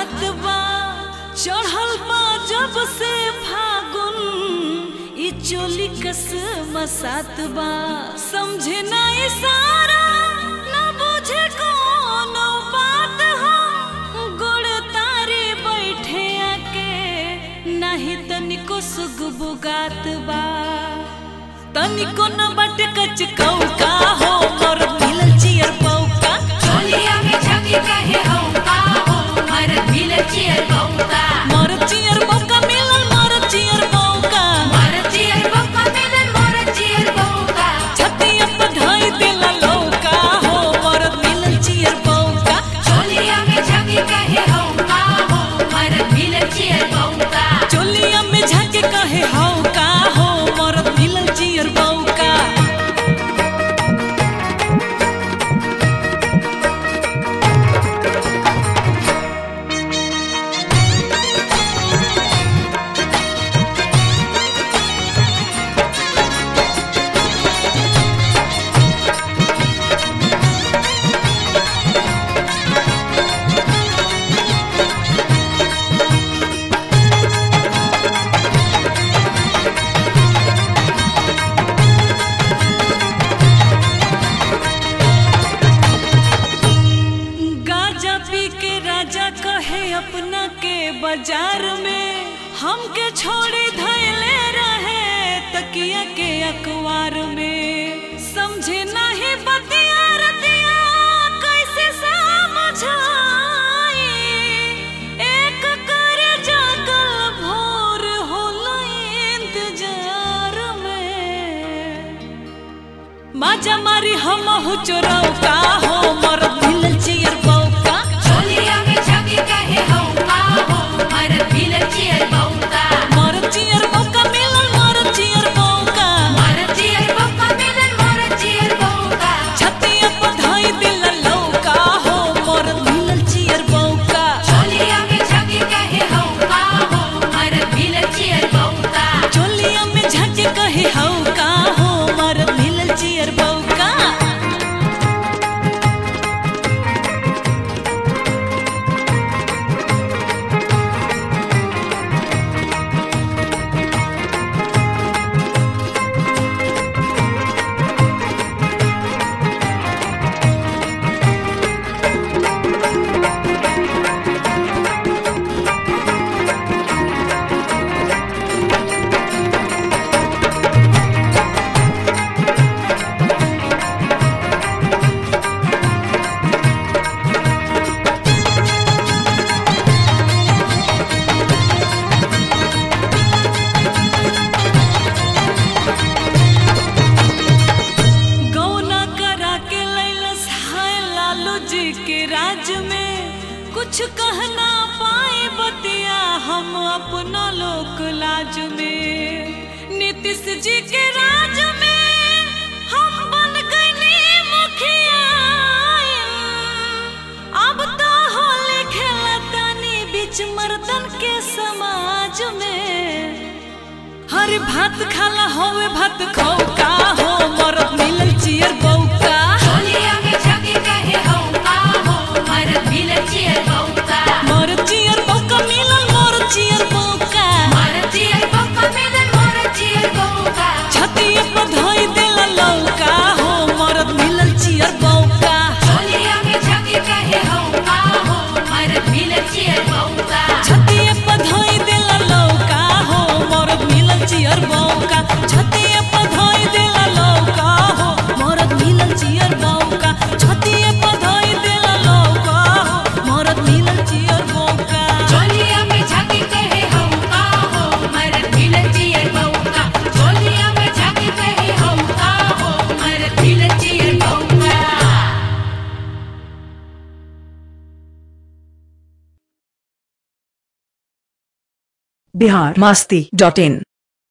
बुझात बा चढ़ल बा जब से फागुन ई चोली कस मसात बा समझे ना इशारा ना बुझे कोनो बात हो गुड़ तारे बैठे आके नाही तनिको सुगबुगात बा तनिको न बट कच कौका हो मोर मिलल चियर पौका चोलिया में झकी कहे हौका हो मर मिल चियर पौका मोर चियर पौका मिलल मोर चियर पौका मर चियर पौका मिलन मोर चियर पौका छतिया पर ढाई देला लौका हो मोर मिलल चियर पौका चोलिया में झकी कहे हौका हो मर मिल चियर पौका चोलिया में झाके कहे हौका हो मोर मिलल चियर पौका गाजा पी के राजा कहे अपना के बाजार में हमके छोड़ी धैले रहे तकिया के अखबार में समझे नहीं बतिया रतिया कैसे समझाई एक कर जागल भोर होला इंतजार में माजा मारी हम हो चोरौका हो मोर मिलल चियर पौका चोलिया में झकी कहे हौका हो मर मिल चियर पौका मोर चियर पौका मिलल मोर चियर पौका मर चियर पौका मिलन मोर चियर पौका छतिया पर धाई दिल लौका हो मोर मिलल चियर पौका चोलिया में झकी कहे हौका हो मर मिल चियर पौका चोलिया में झाके कहे हौका हो मोर मिलल चियर पौका गौना करा के लैलस हाय लालू जी के राज में कुछ कहना पाए बतिया हम अपना लोक लाज में नीतीश जी के राज में हम बन गए मुखिया अब तो होली खेलतानी बीच मर्दन के समाज में हर भात खाला होवे भात खौका हो मोर मिलल चियर पौका चोलिया में झकी कहे हौका हो मर मिल चियर पौका मोर चियर पौका मिलल मोर चियर पौका मर चियर पौका मिलन मोर चियर पौका छतिया पर धाई देला लौका हो मोर मिलल चियर पौका चोलिया में झकी कहे हौका हो मर मिल चियर पौका छतिया पर धाई देला लौका हो मोर मिलल चियर पौका छतिया पर धाई देला लौका हो मोर मिलल चियर पौका छतिया पर धाई देला लौका हो मोर मिलल चियर पौका चोलिया में झकी कहे हौका हो मर मिल चियर पौका चोलिया में झकी कहे हौका हो मर मिल चियर पौका biharmasti.in